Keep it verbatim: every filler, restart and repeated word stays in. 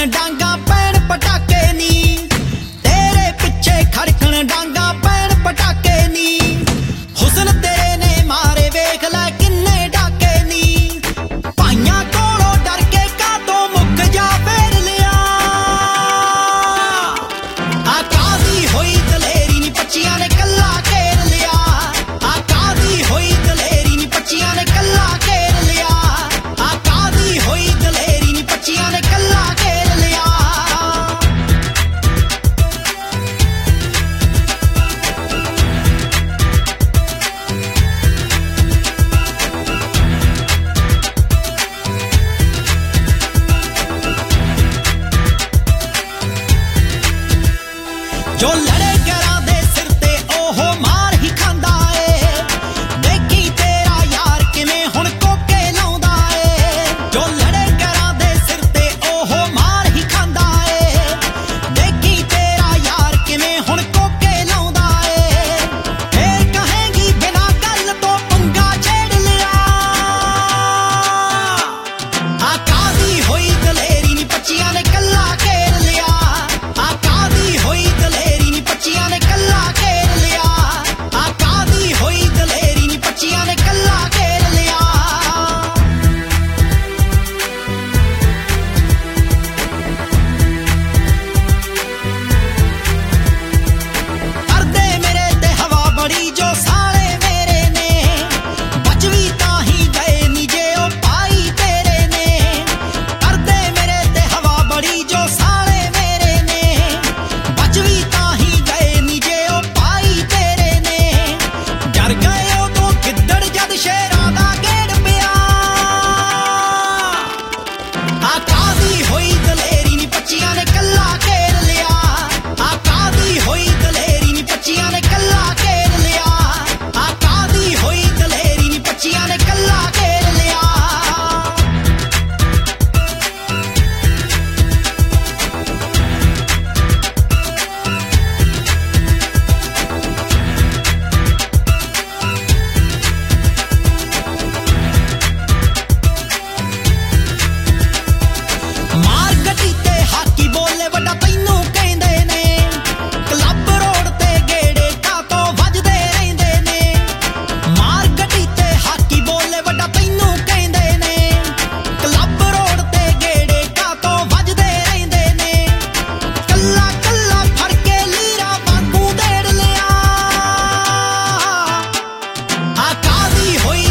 डांगा पैण पटाके नी, तेरे पिछे खड़कन डांगा पैण पटाके नी। हुस्न तेरे ने मारे वेख लै किन्ने डाके नी, भाइयां कोलों डर के कातों मुक जा फेर लिया। आका दी होई दलेरी नी पच्चियां ने कल्ला घेर लिया, आका दी होई दलेरी नी पच्चियां ने कल्ला घेर लिया, आका दी होई दलेरी नी पच्चियां ने कल्ला घेर लिया। जो लड़े घरां दे सिर ते ओहो मार ही खांदा ए, देखी तेरा यार किवें हुण कोके लाउंदा ए। जो लड़े घरां दे सिर ते ओहो मार ही खांदा ए, देखी तेरा यार किवें हुण कोके लाउंदा ए। फेर कहेंगी बिना गल तो पंगा छेड़ लिया, आका दी होई दलेरी नी पच्चियां ने कल्ला घेर लिया, आका दी होई दलेरी नी पच्चियां ने कल्ला घेर लिया, आका दी होई दलेरी नी पच्चियां ने कल्ला घेर लिया। करदे मेरे ते हवा बड़ी जो साले मेरे ने, बच भी ताही गए नी जे ओ पाई तेरे ने। करदे मेरे ते हवा बड़ी जो साले मेरे ने, बच भी ताही गए नी जे ओ पाई तेरे ने। डर गए उदों गिद्दड़ जद शेरां दा गेड़ पिया, आका दी होई दलेरी नी पच्चियां ने कल्ला घेर लिया, आका दी होई दलेरी नी पच्चियां ने कल्ला घेर लिया, आका दी होई दलेरी नी पच्चियां ने कल्ला घेर लिया। मार गड्डी ते हाकी बोले वड्डा तैनूं कहंदे ने, क्लब रोड ते गेड़े कातों वजदे रहिंदे ने। मार गड्डी ते हाकी बोले वड्डा तैनूं कहंदे ने, क्लब रोड ते गेड़े कातों वजदे रहिंदे ने। कल्ला कल्ला फड़ के लीरा वांगू देड़ लिया, आका दी होई